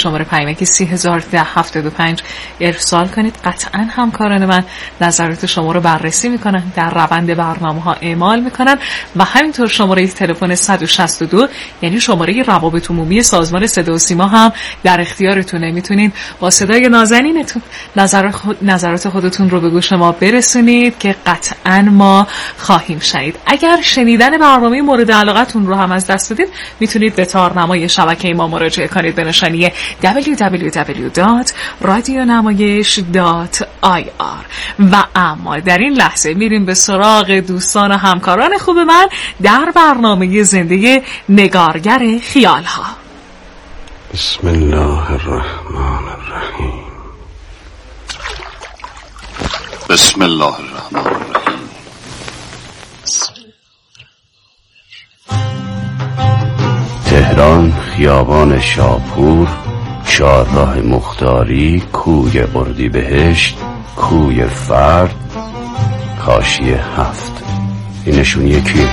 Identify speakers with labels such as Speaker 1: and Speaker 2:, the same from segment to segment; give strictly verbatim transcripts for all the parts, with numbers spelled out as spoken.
Speaker 1: شماره پیامک سی هزار و ده هفتاد و پنج ارسال کنید. قطعا همکاران من نظرات شما رو بررسی میکنن، در روند برنامه ها اعمال میکنن و همینطور شماره تلفن صد و شصت و دو یعنی شماره روابط عمومی سازمان صدا و سیما هم در اختیارتونه. میتونید با صدای نازنینتون نظرات خود، نظرات خودتون رو به گوش ما برسونید که قطعا ما خواهیم شنید. اگر شنیدن برنامه مورد علاقتون رو هم از دست دادید میتونید به تارنمای شبکه ما مراجعه کنید به نشانی دبلیو دبلیو دبلیو دات رادیونمایش دات آی آر. و اما در این لحظه میریم به سراغ دوستان و همکاران خوب من در برنامه زنده نگارگر خیال ها.
Speaker 2: بسم الله الرحمن الرحیم.
Speaker 3: بسم الله الرحمن الرحیم.
Speaker 2: تهران، خیابان شاپور، چهارراه مختاری، کوی اردیبهشت، کوی فرد، حاشیه هفت. اینشون یکی.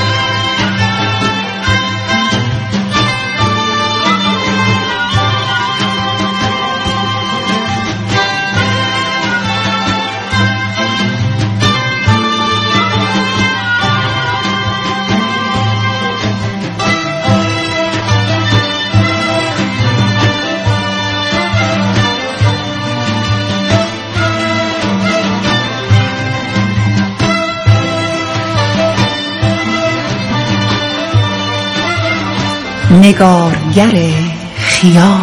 Speaker 4: نگارگر خیال.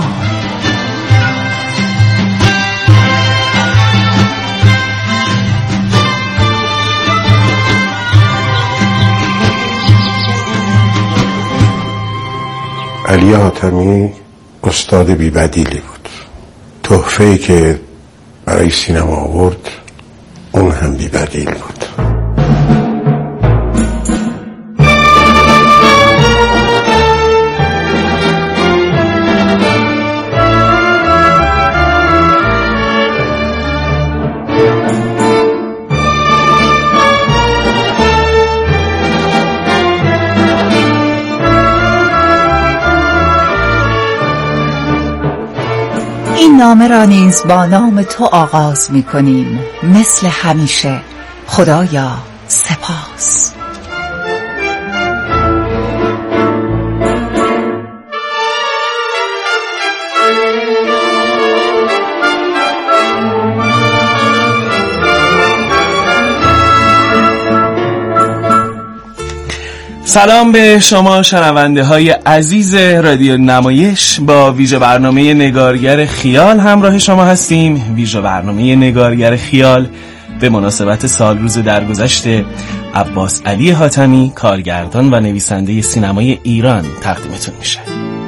Speaker 5: علی حاتمی استاد بی‌بدیلی بود. تحفه‌ای که برای سینما آورد اون هم بی‌بدیل بود.
Speaker 4: این نامه را نیز با نام تو آغاز می کنیم. مثل همیشه خدایا سپاس.
Speaker 6: سلام به شما شنونده های عزیز رادیو نمایش. با ویژه برنامه نگارگر خیال همراه شما هستیم. ویژه برنامه نگارگر خیال به مناسبت سال روز درگذشت عباس علی حاتمی، کارگردان و نویسنده سینمای ایران تقدیمتون میشه.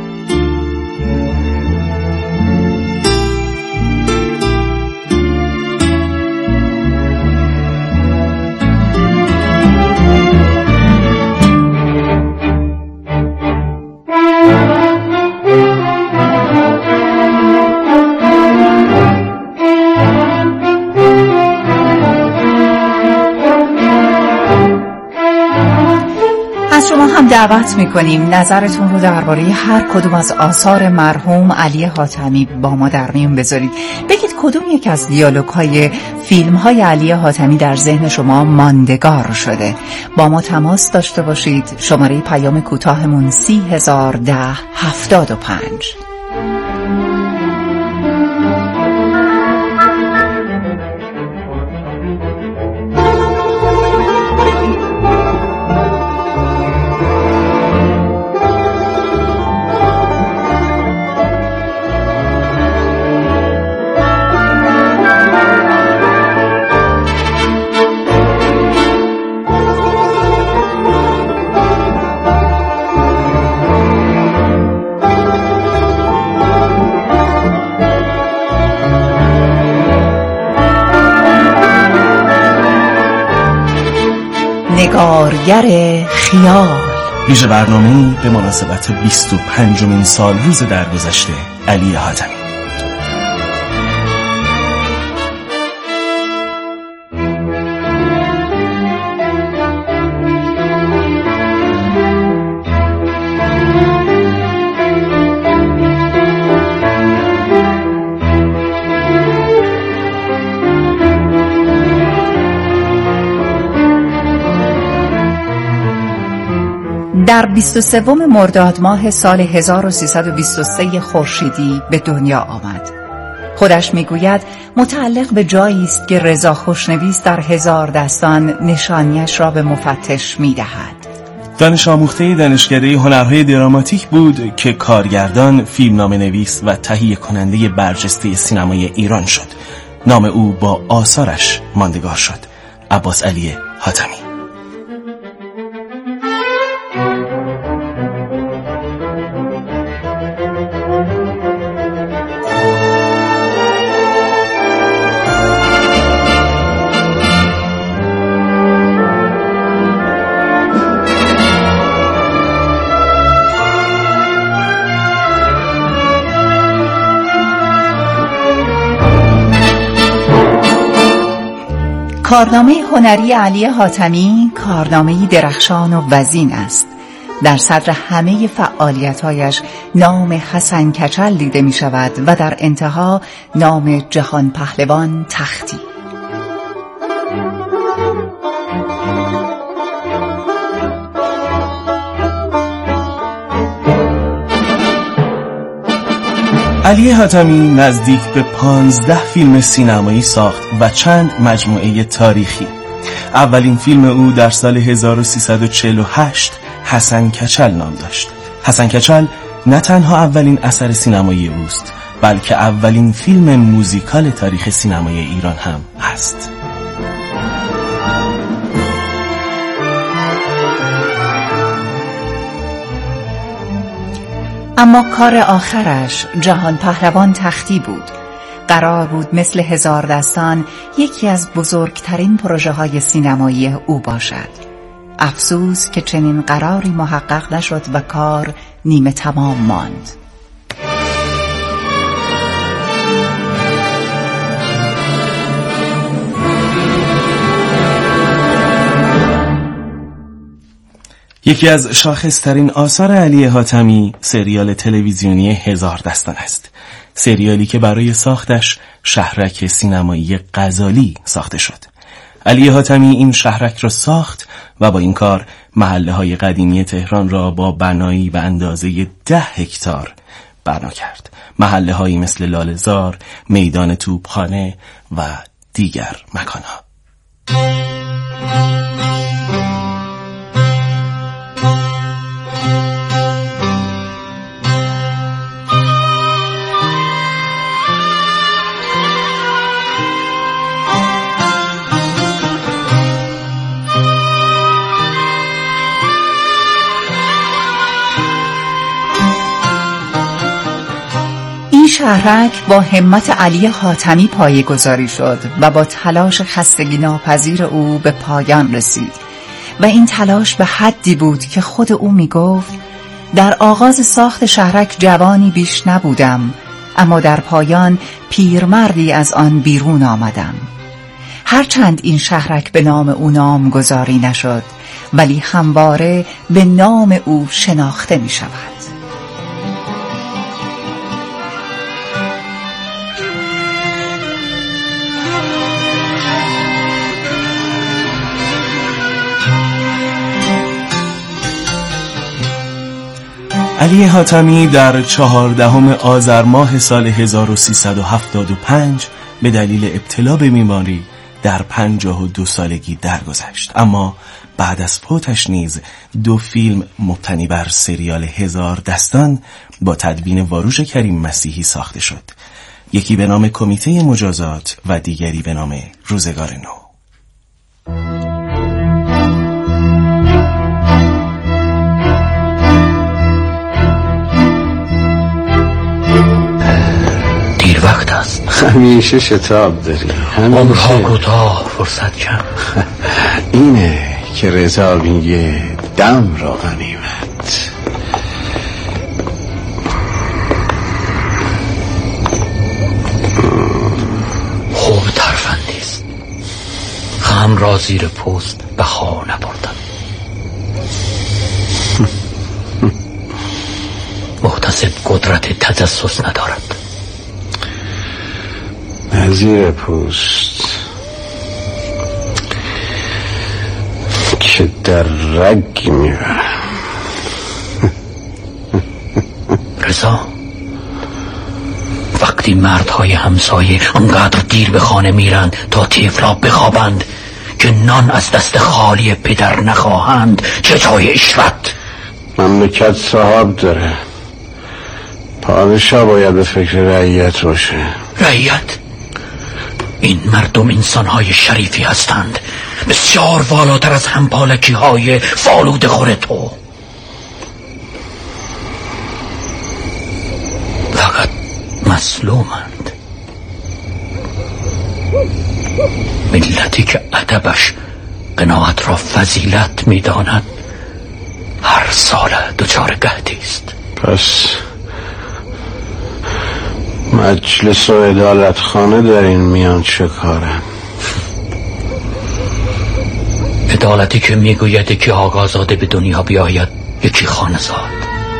Speaker 4: دعوت میکنیم نظرتون رو درباره هر کدوم از آثار مرحوم علی حاتمی با ما در میون بذارید. بگید کدوم یک از دیالوگ‌های فیلم‌های علی حاتمی در ذهن شما ماندگار شده. با ما تماس داشته باشید. شماره پیام کوتاهمون سی هزار و ده هفتاد و پنج. نگارگر خیال.
Speaker 6: ویژه برنامه‌ای به مناسبت بیست و پنجمین سال روز درگذشت علی حاتمی.
Speaker 4: در بیست و سوم مرداد ماه سال هزار و سیصد و بیست و سه خورشیدی به دنیا آمد. خودش میگوید متعلق به جایی است که رضا خوشنویس در هزار دستان نشانیش را به مفتش میدهد.
Speaker 6: دانش آموخته دانشکده هنرهای دراماتیک بود که کارگردان، فیلمنامه نویس و تهیه کننده برجسته سینمای ایران شد. نام او با آثارش ماندگار شد. عباس علی حاتمی.
Speaker 4: کارنامه هنری علی حاتمی کارنامه‌ای درخشان و وزین است. در صدر همه فعالیت‌هایش نام حسن کچل دیده می شود و در انتها نام جهان پهلوان تختی.
Speaker 6: علی حاتمی نزدیک به پانزده فیلم سینمایی ساخت و چند مجموعه تاریخی. اولین فیلم او در سال هزار و سیصد و چهل و هشت حسن کچل نام داشت. حسن کچل نه تنها اولین اثر سینمایی اوست، بلکه اولین فیلم موزیکال تاریخ سینمای ایران هم هست.
Speaker 4: اما کار آخرش جهان پهلوان تختی بود. قرار بود مثل هزار دستان یکی از بزرگترین پروژه های سینمایی او باشد. افسوس که چنین قراری محقق نشد و کار نیمه تمام ماند.
Speaker 6: یکی از شاخصترین آثار علی حاتمی سریال تلویزیونی هزار دستان است. سریالی که برای ساختش شهرک سینمایی غزالی ساخته شد. علی حاتمی این شهرک را ساخت و با این کار محله های قدیمی تهران را با بنایی به اندازه ده هکتار بنا کرد. محله هایی مثل لاله‌زار، میدان توپخانه و دیگر مکانها.
Speaker 4: شهرک با همت علی حاتمی پایه‌گذاری شد و با تلاش خستگی ناپذیر او به پایان رسید و این تلاش به حدی بود که خود او می گفت در آغاز ساخت شهرک جوانی بیش نبودم، اما در پایان پیرمردی از آن بیرون آمدم. هرچند این شهرک به نام او نام گذاری نشد، ولی همواره به نام او شناخته می شود.
Speaker 6: علی حاتمی در چهاردهم آذر ماه سال هزار و سیصد و هفتاد و پنج به دلیل ابتلا به بیماری در پنجاه و دو سالگی درگذشت. اما بعد از فوتش نیز دو فیلم مبتنی بر سریال هزار دستان با تدوین واروش کریم مسیحی ساخته شد. یکی به نام کمیته مجازات و دیگری به نام روزگار نو.
Speaker 7: دیر وقت است.
Speaker 2: همیشه شتاب داری،
Speaker 7: عمرها کوتاه، فرصت کم.
Speaker 2: اینه که رضا میگه دم را غنیمت.
Speaker 7: خوب ترفندیست، غم را زیر پوست به خار نبردم. محتسب قدرت تجسس ندارد.
Speaker 2: زیر پوست که در رگ میره
Speaker 7: رضا، وقتی مردهای همسایه انقدر دیر به خانه میرند تا طفلا بخوابند که نان از دست خالی پدر نخواهند، چه جای اشرت؟
Speaker 2: مملکت صاحب داره، پادشاه باید به فکر رعیت باشه.
Speaker 7: رعیت؟ این مردم انسانهای شریفی هستند، بسیار والاتر از همپالکی های فالود خور تو. فقط مظلومند، ملتی که ادبش قناعت را فضیلت می‌داند هر سال دچار قحطی است.
Speaker 2: پس مجلس و عدالت خانه در این میان چه کارن؟
Speaker 7: عدالتی که میگوید که آقازاده به دنیا بیاید یکی خانه زاد.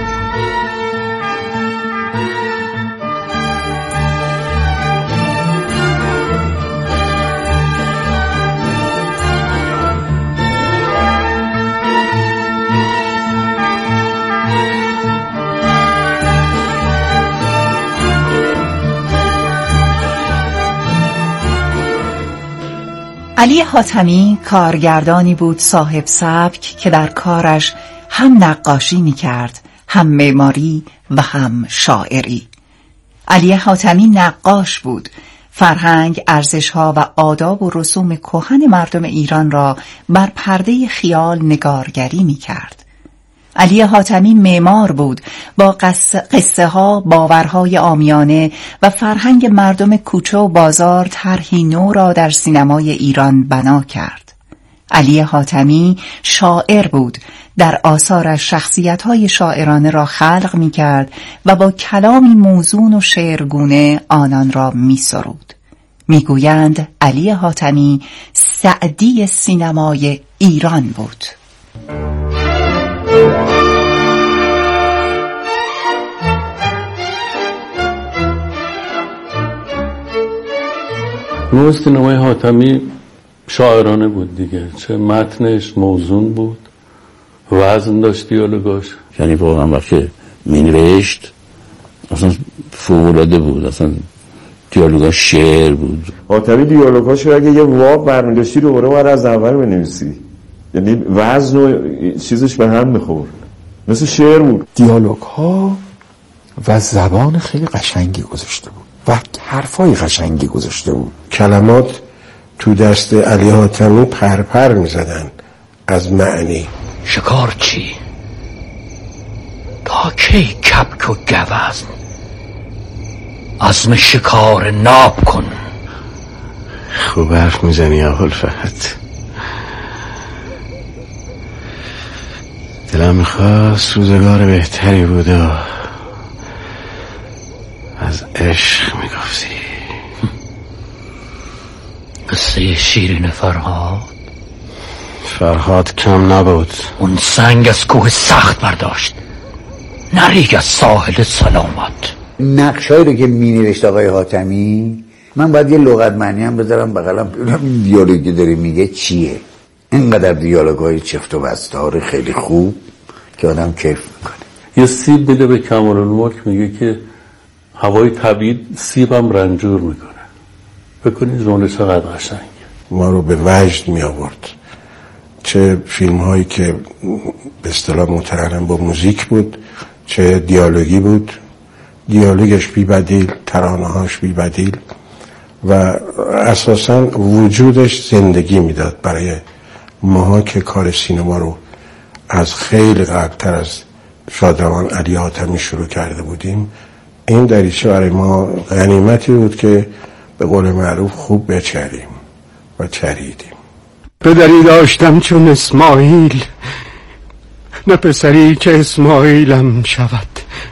Speaker 4: علی حاتمی کارگردانی بود صاحب سبک که در کارش هم نقاشی می کرد، هم معماری و هم شاعری. علی حاتمی نقاش بود، فرهنگ، ارزش‌ها و آداب و رسوم کهن مردم ایران را بر پرده خیال نگارگری می کرد. علی حاتمی معمار بود، با قصه ها، باورهای عامیانه و فرهنگ مردم کوچه و بازار طرحی نو را در سینمای ایران بنا کرد. علی حاتمی شاعر بود، در آثارش شخصیت‌های شاعرانه را خلق می‌کرد و با کلامی موزون و شعرگونه آنان را می‌سرود. می‌گویند علی حاتمی سعدی سینمای ایران بود.
Speaker 8: نوع سینمای حاتمی شاعرانه بود دیگه، چه متنش موزون بود، وزن داشت دیالوگاش،
Speaker 9: یعنی واقعا وقتی مینوشت اصلا فوق‌العاده بود، اصلا دیالوگاش شعر بود.
Speaker 10: حاتمی دیالوگاش رو اگه یه واو برمی‌داشتی رو برای از اول بنویسی، یعنی وزن و چیزش به هم میخورد، مثل شعر بود.
Speaker 5: دیالوگ ها و زبان خیلی قشنگی گذاشته بود و حرفای قشنگی گذاشته بود. کلمات تو دست علی حاتمی پرپر میزدن از معنی.
Speaker 7: شکار چی؟ تا کی کپک و گوزن؟ عزم شکار ناب کن.
Speaker 2: خوب حرف میزنی ابوالفضل. دلم میخواست روزگار بهتری بود و از عشق میگفتی.
Speaker 7: قصه شیرین فرهاد
Speaker 2: فرهاد کم نبود.
Speaker 7: اون سنگ از کوه سخت برداشت، نریگ از ساحل سلامت.
Speaker 11: نقشایی رو که می نوشت آقای حاتمی، من باید یه لغت معنی هم بذارم بغلم ببینم این دیالوگی داره میگه چیه. اینقدر دیالوگای چفت و بستار خیلی خوب که آدم کیف میکنه.
Speaker 8: یه سیب بده به کمال‌الملک، میگه که هوای طبیعی سیبم رنجور میکنه. بکنید جمله چقدر قشنگ.
Speaker 5: ما رو به وجد می آورد. چه فیلم هایی که به اصطلاح مترنم با موزیک بود، چه دیالوگی بود، دیالوگش بی بدیل، ترانه هاش بی بدیل و اساساً وجودش زندگی میداد برای ماها که کار سینما رو از خیلی قبلتر از شادروان علی حاتمی شروع کرده بودیم. این دریچه برای ما غنیمتی بود که به قول معروف خوب بچریم و چریدیم.
Speaker 12: پدری داشتم چون اسماعیل، نه پسری که اسماعیلم شود.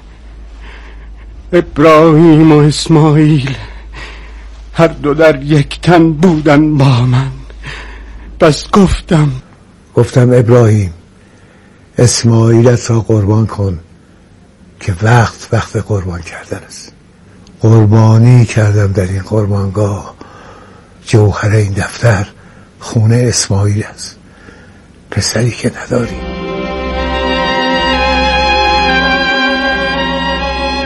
Speaker 12: ابراهیم و اسماعیل هر دو در یک تن بودن با من. پس گفتم
Speaker 11: گفتم ابراهیم اسماعیلت را قربان کن که وقت وقت قربان کردن است. قربانی کردم در این قربانگاه. جوهر این دفتر خونه اسماعیل است، پسری که نداری.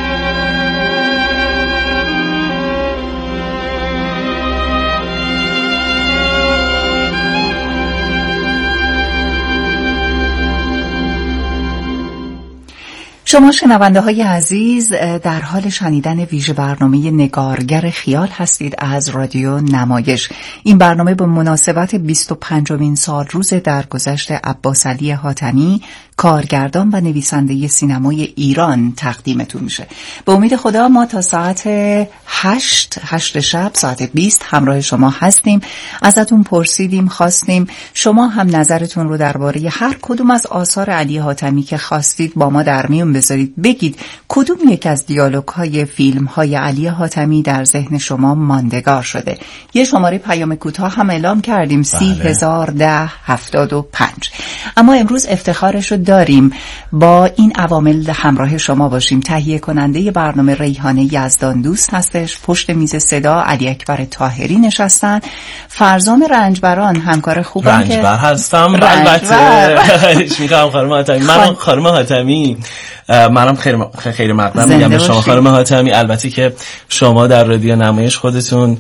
Speaker 4: شما شنونده های عزیز در حال شنیدن ویژه برنامه نگارگر خیال هستید از رادیو نمایش. این برنامه به مناسبت بیست و پنجمین سال روز درگذشت عباس علی حاتمی، کارگردان و نویسنده سینمای ایران تقدیمتون میشه. به امید خدا ما تا ساعت هشت هشت شب ساعت بیست همراه شما هستیم. ازتون پرسیدیم، خواستیم شما هم نظرتون رو درباره هر کدوم از آثار علی حاتمی که خواستید با ما در میون بذارید. بگید کدوم یک از دیالوگ های فیلم های علی حاتمی در ذهن شما ماندگار شده. یه شماره پیام کوتاه هم اعلام کردیم، سی هزار ده هفتاد و پنج. اما امروز افتخارش رو داریم با این عوامل همراه شما باشیم. تهیه کننده برنامه ریحانه یزدان دوست هستش، پشت میز صدا علی اکبر طاهری نشستن، فرزام رنجبران همکار خوبم
Speaker 6: رنجبر که هستم. البته میگم خانم حاتمی، من خانم حاتمی منم خیلی خیلی مقدم میگم به شما خانم حاتمی. البته که شما در رادیو نمایش خودتون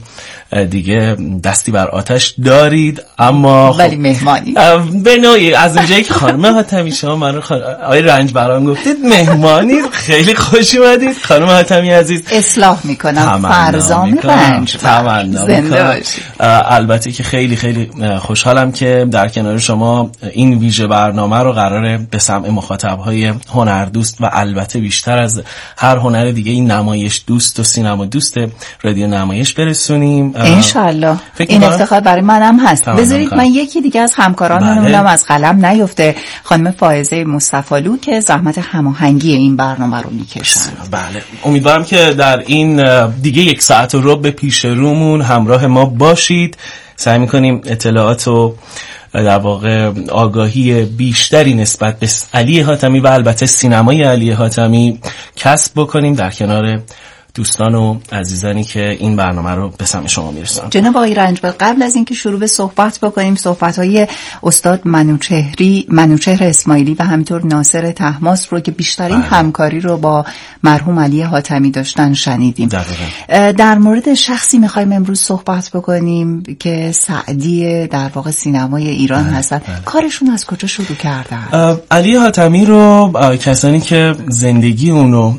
Speaker 6: دیگه دستی بر آتش دارید، اما
Speaker 4: ولی مهمانی
Speaker 6: به نوعی از اونجایی که خانم حاتمی شما منو خان... آقای رنجبران گفتید مهمانی، خیلی خوش اومدید خانم حاتمی عزیز.
Speaker 4: اصلاح میکنم فرزام رنج زنده باشید.
Speaker 6: البته که خیلی خیلی خوشحالم که در کنار شما این ویژه برنامه رو قراره به سمع مخاطب‌های هنردوست و البته بیشتر از هر هنر دیگه این نمایش دوست و سینما دوست رادیو نمایش برسونیم
Speaker 4: انشالله. این افتخار برای منم هست. بذارید من یکی دیگه از همکارانمونم از قلم نیفته، خانم فائزه مصطفی‌لو که زحمت هماهنگی این برنامه رو میکشن.
Speaker 6: بله، امیدوارم که در این دیگه یک ساعت و ربع پیش رومون همراه ما باشید. سعی میکنیم اطلاعات و در واقع آگاهی بیشتری نسبت به علی حاتمی و البته سینمای علی حاتمی کسب بکنیم در کنار دوستان و عزیزانی که این برنامه رو به سمع شما میرسن.
Speaker 4: جناب آقای رنجبر، قبل از اینکه شروع به صحبت بکنیم، صحبت‌های استاد منوچهری منوچهر اسماعیلی و همینطور ناصر طهماسب رو که بیشترین بله. همکاری رو با مرحوم علی حاتمی داشتن شنیدیم. دقیقاً. در مورد شخصی می‌خوایم امروز صحبت بکنیم که سعدی در واقع سینمای ایران بله. هستن. بله. کارشون از کجا شروع کردن؟
Speaker 6: علی حاتمی رو کسانی که زندگی اونو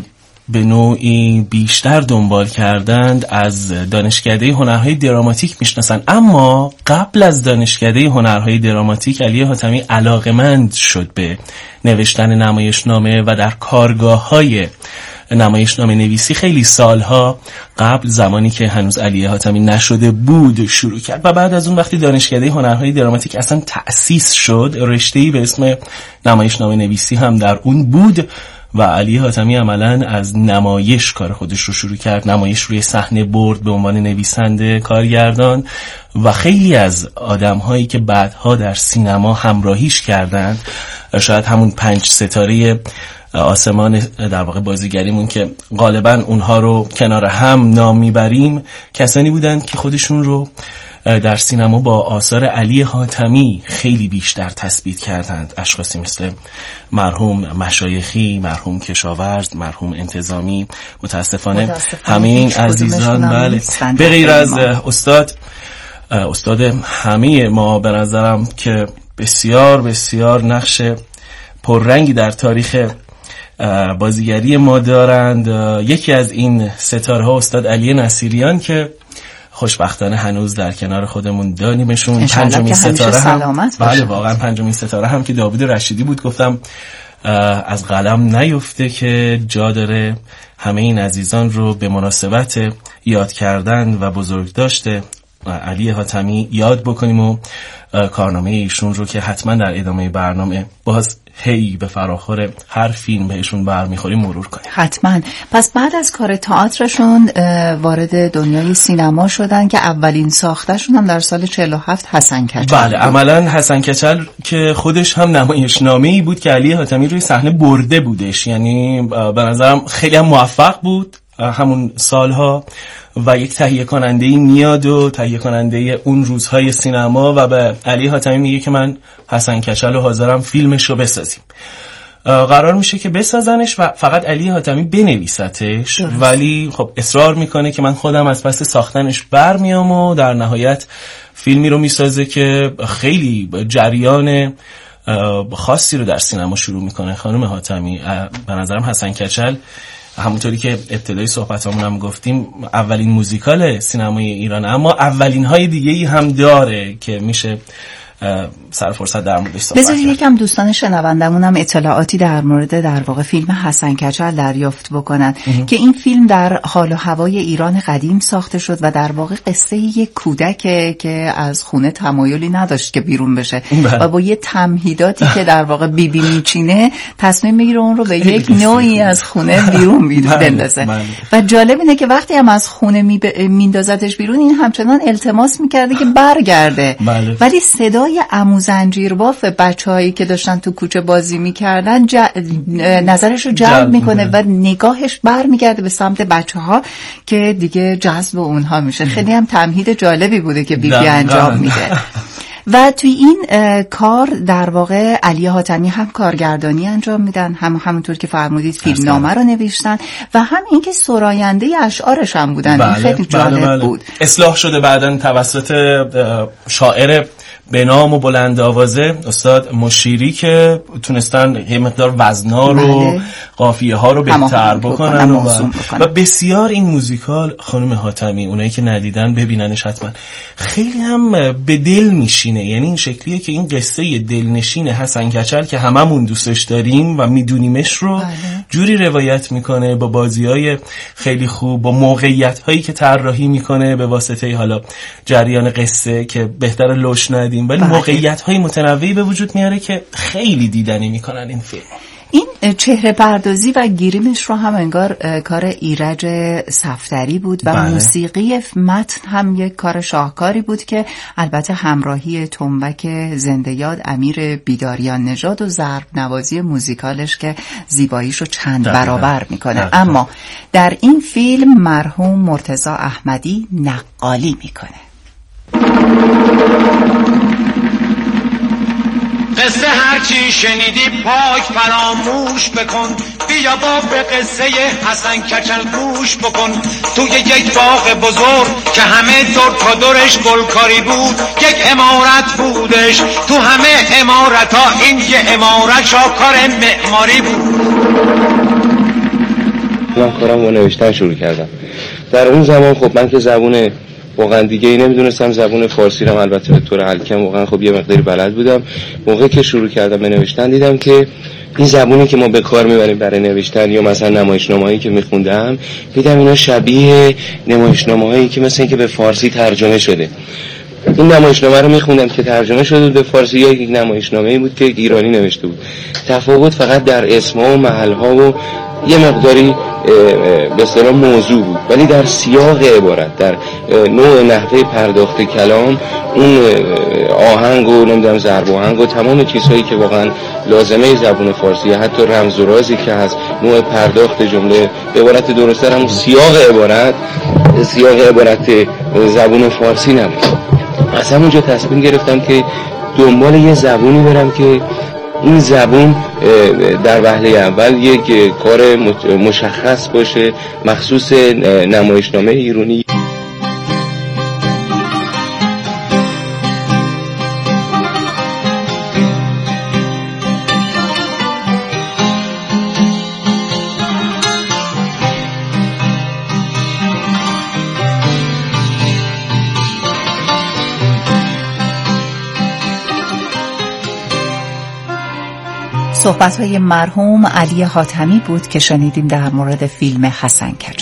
Speaker 6: به نوعی بیشتر دنبال کردند از دانشکده هنرهای دراماتیک میشناسن، اما قبل از دانشکده هنرهای دراماتیک علی حاتمی علاقمند شد به نوشتن نمایشنامه و در کارگاه‌های نمایشنامه نویسی خیلی سالها قبل، زمانی که هنوز علی حاتمی نشده بود، شروع کرد و بعد از اون وقتی دانشکده هنرهای دراماتیک اصلا تأسیس شد، رشته‌ای به اسم نمایشنامه نویسی هم در اون بود و علی حاتمی عملاً از نمایش کار خودش رو شروع کرد. نمایش روی صحنه برد به عنوان نویسنده، کارگردان و خیلی از آدم‌هایی که بعدها در سینما همراهیش کردند، شاید همون پنج ستاره آسمان در واقع بازیگریمون که غالباً اونها رو کنار هم نام میبریم، کسانی بودند که خودشون رو در سینما با آثار علی حاتمی خیلی بیشتر تثبیت کردند. اشخاصی مثل مرحوم مشایخی، مرحوم کشاورز، مرحوم انتظامی. متاسفانه, متاسفانه همه این عزیزان بله به غیر از استاد استاد همه ما به نظرم که بسیار بسیار نقش پررنگی در تاریخ بازیگری ما دارند، یکی از این ستاره ها استاد علی نصیریان که خوشبختانه هنوز در کنار خودمون دانیمشون. پنجمین ستاره هم بله واقعا پنجمین ستاره هم که داوود رشیدی بود، گفتم از قلم نیفته که جا داره همه این عزیزان رو به مناسبت یاد کردن و بزرگ داشته علی حاتمی یاد بکنیم و کارنامه ایشون رو که حتما در ادامه برنامه باز هی به فراخور هر فیلم بهشون برمیخوریم مرور کنیم.
Speaker 4: حتما. پس بعد از کار تئاترشون وارد دنیای سینما شدن که اولین ساختشون هم در سال چهل و هفت حسن کچل.
Speaker 6: بله عملا حسن کچل که خودش هم نمایشنامه‌ای بود که علی حاتمی روی صحنه برده بودش، یعنی به نظرم خیلی هم موفق بود همون سالها و یک تهیه کننده ای میاد و تهیه کننده اون روزهای سینما و به علی حاتمی میگه که من حسن کچل رو حاضرم فیلمش رو بسازیم. قرار میشه که بسازنش و فقط علی حاتمی بنویستش، ولی خب اصرار میکنه که من خودم از پس ساختنش برمیام و در نهایت فیلمی رو میسازه که خیلی جریان خاصی رو در سینما شروع میکنه خانم حاتمی. به نظرم حسن کچل همونطوری که ابتدای صحبتامون هم گفتیم اولین موزیکال سینمای ایران، اما اولین های دیگه‌ای هم داره که میشه سر فرصت در موردش صحبت کرد.
Speaker 4: بذارید یکم دوستان شنوندمون هم اطلاعاتی در مورد در واقع فیلم حسن کچل دریافت بکنن که این فیلم در حال و هوای ایران قدیم ساخته شد و در واقع قصه یک کودک که از خونه تمایلی نداشت که بیرون بشه و با یه تمهیداتی که در واقع بی بی میچینه تصمیم میگیره اون رو به یک نوعی از خونه بیرون بندازه. و جالب اینه که وقتی هم از خونه میندازتش بیرون این همچنان التماس میکرده که برگرده، ولی صدا عمو زنجیرباف بچه‌هایی که داشتن تو کوچه بازی میکردن ج... نظرش رو جلب میکنه و نگاهش برمیگرده به سمت بچه‌ها که دیگه جذب اونها میشه. خیلی هم تمهید جالبی بوده که بی بی انجام میده. و توی این کار در واقع علی حاتمی هم کارگردانی انجام میدن، هم همونطور که فرمودید فیلمنامه رو نوشتن و هم اینکه سراینده اشعارش هم بودن.
Speaker 6: بله،
Speaker 4: خیلی جالب بله بله. بود.
Speaker 6: اصلاح شده بعداً توسط شاعر به نام و بلند آوازه استاد مشیری که تونستن یه مقدار وزنا رو قافیه ها رو بهتر بکنن و, و بسیار این موزیکال خانم حاتمی اونایی که ندیدن ببیننش حتما. خیلی هم به دل میشینه، یعنی این شکلیه که این قصه دلنشین حسن کچل که هممون دوستش داریم و میدونیمش رو بله. جوری روایت میکنه با بازی‌های خیلی خوب، با موقعیت‌هایی که طراحی میکنه به واسطه حالا جریان قصه که بهتره لوش ندیم، ولی موقعیت‌های متنوعی به وجود میاره که خیلی دیدنی میکنن این فیلم.
Speaker 4: این چهره پردازی و گیریمش رو هم انگار کار ایرج صفدری بود و بله. موسیقی متن هم یک کار شاهکاری بود که البته همراهی تنبک زنده یاد امیر بیداریان نژاد و ضرب نوازی موزیکالش که زیباییش رو چند دقیقا. برابر میکنه دقیقا. اما در این فیلم مرحوم مرتضی احمدی نقالی میکنه.
Speaker 13: قصه هرچی شنیدی پاک فراموش بکن، بیا با به قصه حسن کچل گوش بکن. توی یک باغ بزرگ که همه دور تا دورش گلکاری بود، یک عمارت بودش، تو همه عمارت ها این یه عمارت شاکار معماری بود.
Speaker 14: من کارم رو نوشتن شروع کردم. در اون زمان خب من که زبون واقعا دیگه ای نمیدونستم، زبون فارسی رو البته به طور الکم واقعا خب یه مقداری بلد بودم. موقعی که شروع کردم به نوشتن دیدم که این زبونی که ما به کار میبریم برای نوشتن یا مثلا نمایشنامه‌ای که میخوندم، دیدم اینا شبیه نمایشنامه‌هایی که مثلا که به فارسی ترجمه شده. این نمایشنامه رو میخوندم که ترجمه شده به فارسی، یا یک نمایشنامه‌ای بود که ایرانی نوشته بود. تفاوت فقط در اسم‌ها و محل‌ها و یه مقداری به اصطلاح موضوع بود، ولی در سیاق عبارت، در نوع نحوه پرداخت کلام، اون آهنگ و نمیدونم ضرب آهنگ و تمام چیزهایی که واقعا لازمه زبان فارسی، حتی رمز و رازی که هست، نوع پرداخت جمله، به عبارت درست‌تر همون سیاق عبارت، سیاق عبارت زبان فارسی نبود. از همونجا تصمیم گرفتم که دنبال یه زبونی برم که این زبون در وهله اول یک کار مشخص باشه، مخصوص نمایشنامه ایرانی.
Speaker 4: صحبت‌های مرحوم علی حاتمی بود که شنیدیم در مورد فیلم حسن کچل.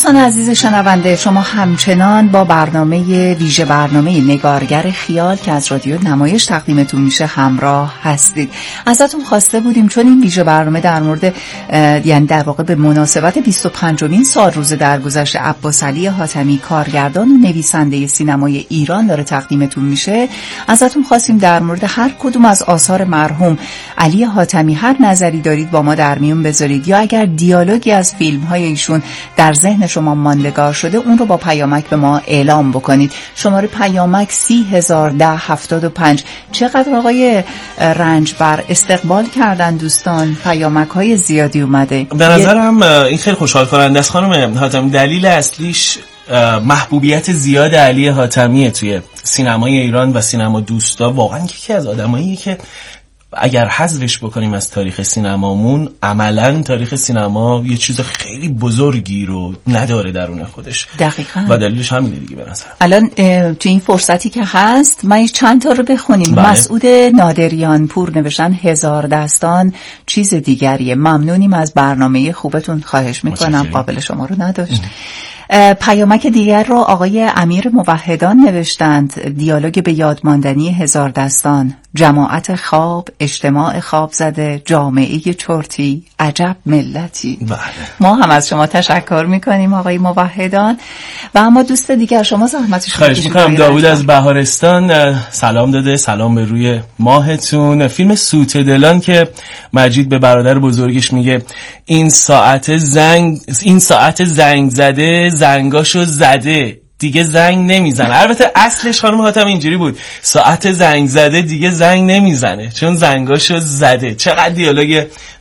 Speaker 4: دوستان عزیز شنونده، شما همچنان با برنامه ویژه برنامه نگارگر خیال که از رادیو نمایش تقدیمتون میشه همراه هستید. ازتون خواسته بودیم چون این ویژه برنامه در مورد یعنی در واقع به مناسبت بیست و پنجمین سال روز درگذشت عباس علی حاتمی کارگردان و نویسنده سینمای ایران داره تقدیمتون میشه. ازتون خواستیم در مورد هر کدوم از آثار مرحوم علی حاتمی هر نظری دارید با ما در میون بذارید، یا اگر دیالوگی از فیلم های ایشون در ذهن شما ماندگار شده اون رو با پیامک به ما اعلام بکنید. شماره پیامک سی هزار ده هفتاد و پنج. چقدر آقای رنجبر استقبال کردن دوستان، پیامک های زیادی اومده.
Speaker 6: به نظرم این خیلی خوشحال کننده است خانم حاتمی. دلیل اصلیش محبوبیت زیاد علی حاتمیه توی سینمای ایران و سینما دوستا. واقعا یکی از آدماییه که اگر حذفش بکنیم از تاریخ سینمامون، عملاً تاریخ سینما یه چیز خیلی بزرگی رو نداره درون خودش.
Speaker 4: دقیقاً.
Speaker 6: و دلیلش همینه دیگه به نظرم.
Speaker 4: الان تو این فرصتی که هست من چند تا رو بخونیم. بله. مسعود نادریان پور نوشتن هزار دستان چیز دیگریه. ممنونیم از برنامه خوبتون، خواهش میکنم. قابل شما رو نداشت. پیامک دیگر رو آقای امیر موحدان نوشتند. دیالوگ به یادماندنی هزار دستان، جماعت خواب، اجتماع خواب زده، جامعه چرتی، عجب ملتی.
Speaker 6: بله.
Speaker 4: ما هم از شما تشکر میکنیم آقای موحدان. و اما دوست دیگر شما زحمتش رو
Speaker 6: خواهش میکنم. داوود از بهارستان سلام داده، سلام به روی ماهتون. فیلم سوت دلان که مجید به برادر بزرگش میگه این ساعت زنگ این ساعت زنگ زده، زنگاشو زده، دیگه زنگ نمیزنه. البته اصلش خانم حاتمی اینجوری بود، ساعت زنگ زده دیگه زنگ نمیزنه چون زنگاشو زده. چقدر دیالوگ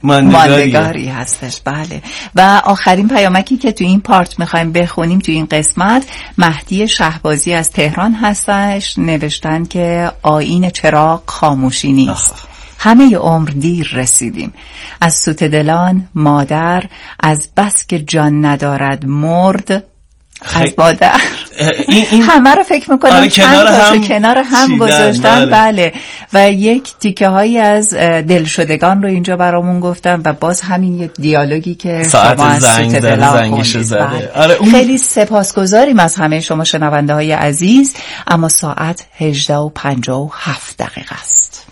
Speaker 4: ماندگاری هستش. بله. و آخرین پیامکی که تو این پارت میخوایم بخونیم تو این قسمت، مهدی شهبازی از تهران هستش. نوشتن که آیین چراغ خاموشی نیست. آخ. همه عمر دیر رسیدیم. از سوت دلان مادر، از بس که جان ندارد مرد. از مادر این این همه رو فکر میکنم
Speaker 6: آره کنار هم
Speaker 4: کنار هم گذاشتن. بله. بله. و یک تیکه هایی از دلشدگان رو اینجا برامون گفتم و باز همین یک دیالوگی که
Speaker 6: ساعت زنگ زده زنگش زده.
Speaker 4: بله. آره اون... خیلی سپاسگزاریم از همه شما شنونده های عزیز. اما ساعت هجده و پنجاه و هفت دقیقه است.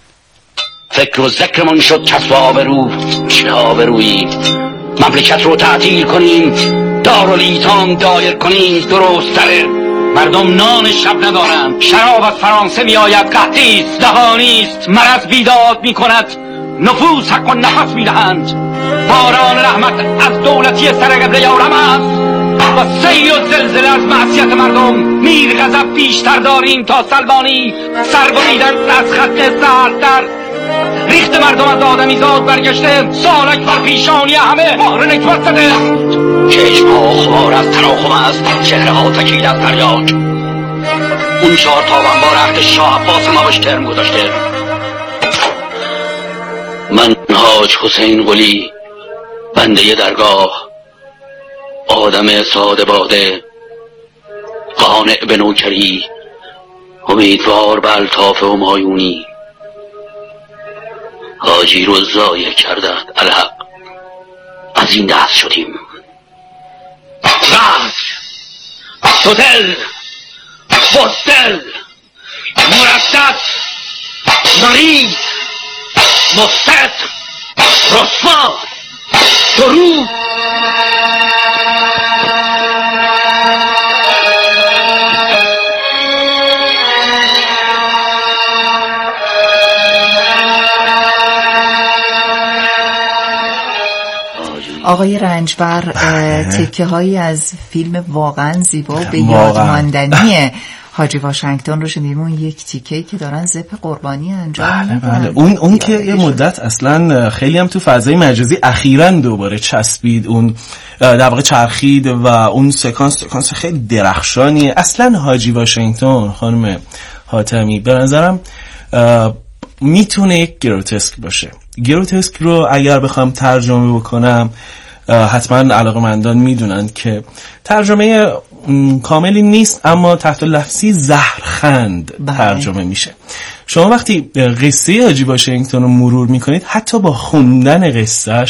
Speaker 7: فکر و ذکرمون شد کسب آبرو، چه آبرویی؟ مملکت رو تعطیل کنیم، دارالیتام دایر کنیم، درست تره. مردم نان شب ندارند، شراب از فرانسه می آید، قحطیست، دهانیست، مرض بیداد می کند، نفوس حق و نفس می دهند. باران رحمت از دولتی سرگبر یارم است و سیل و زلزله از معصیت مردم. میر غضب بیشتر داریم تا سلبانی، سر بریدن از خط سردتر. ریخت مردم از آدمی زاد برگشته، سالک بر پیشانی همه مهر نکبت زده. چشم ها خوار از تراخم است، چهره ها تکیل از تریاک. اون چهار تابن با رخت شاه عباس ما بهش ترم گذاشته. من حاج حسین قلی، بنده درگاه، آدم ساده باده، قانع به نوکری، امیدوار به الطاف و مایونی. حاجی رو ضایع کردند الحق، از این دست شدیم. قصر، هتل، هتل، مرتب، مریض، مفسد، رسوا، درود.
Speaker 4: آقای رنجبر تکه هایی از فیلم واقعا زیبا و به یاد ماندنی حاجی واشنگتن رو شنیدیم. اون یک تیکه‌ای که دارن زپ قربانی انجام میدن.
Speaker 6: بله بله. اون اون که یه مدت اصلا خیلی هم تو فضای مجازی اخیراً دوباره چسبید، اون در واقع چرخید و اون سکانس سکانس خیلی درخشانیه. اصلا حاجی واشنگتن خانم حاتمی به نظرم میتونه یک گروتسک باشه. گروتسک رو اگر بخوام ترجمه بکنم، حتما علاقه‌مندان میدونن که ترجمه کاملی نیست، اما تحت لفظی زهرخند ترجمه میشه. شما وقتی قصه حاجی واشنگتن رو مرور میکنید، حتی با خوندن قصهش